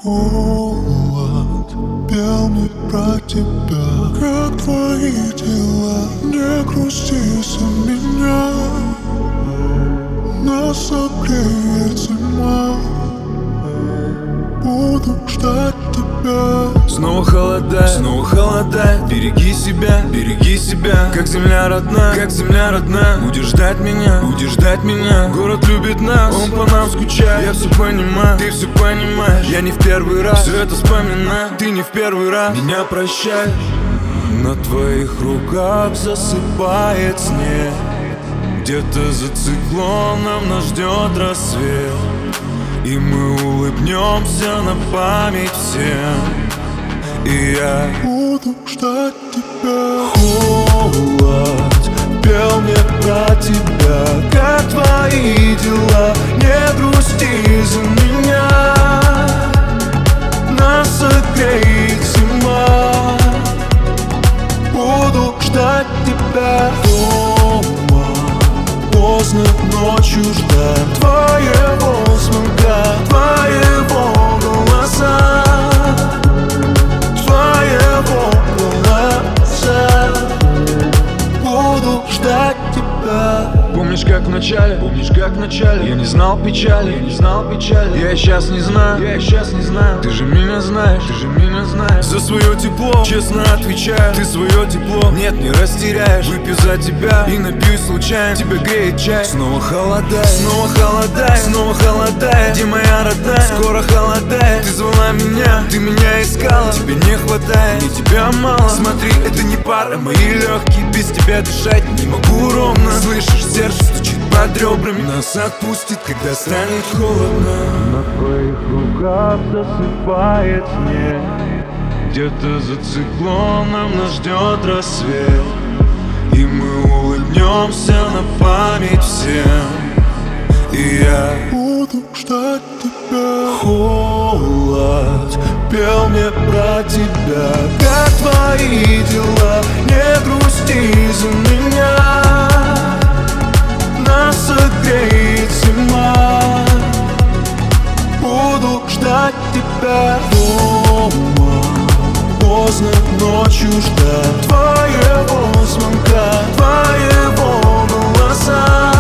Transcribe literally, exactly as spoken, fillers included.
Холод пел мне про тебя. Как твои дела? Не грусти за меня. Нас согреет зима. Буду ждать тебя. Снова холода, снова холода. Береги себя, береги себя. Как земля родная, как земля родная. Будешь ждать меня, будешь ждать меня. Город любит нас, он по нам скучает. Я все понимаю, ты все понимаешь. Я не в первый раз все это вспоминаю. Ты не в первый раз меня прощай. На твоих руках засыпает снег. Где-то за циклоном нас ждет рассвет. И мы улыбнемся на память всем. И я буду ждать тебя. Холод пел мне про тебя. Как твои дела? Не грусти за меня. Нас согреет зима. Буду ждать тебя дома. Поздно ночью ждать твоего звонка, твоего голоса, твоего голоса. Буду ждать тебя. Помнишь, как в начале, помнишь, как в начале. Я не знал печали, я не знал печали. Я и сейчас не знаю, я и сейчас не знаю. Ты же меня знаешь, ты же меня знаешь. За свое тепло, честно отвечаю. Ты свое тепло, нет, не растеряешь. Выпью за тебя и напьюсь случайно. Тебя греет чай. Снова холодает, снова холодает, снова холодает. Где моя родная? Скоро холодает. Ты звала меня, ты меня искала. Тебе не хватает, мне тебя мало. Смотри, это не пара, мои легкие. Без тебя дышать не могу ровно. Слышишь, сердце стучит под ребрами. Нас отпустит, когда станет холодно. На твоих руках засыпает снег. Где-то за циклоном нас ждет рассвет. И мы улыбнемся на память всем. И я буду ждать тебя. Холод пел мне про тебя. Как твои дела? Не грусти за меня. Нас согреет зима. Буду ждать тебя дома. Поздно ночью ждать твоего звонка, твоего голоса.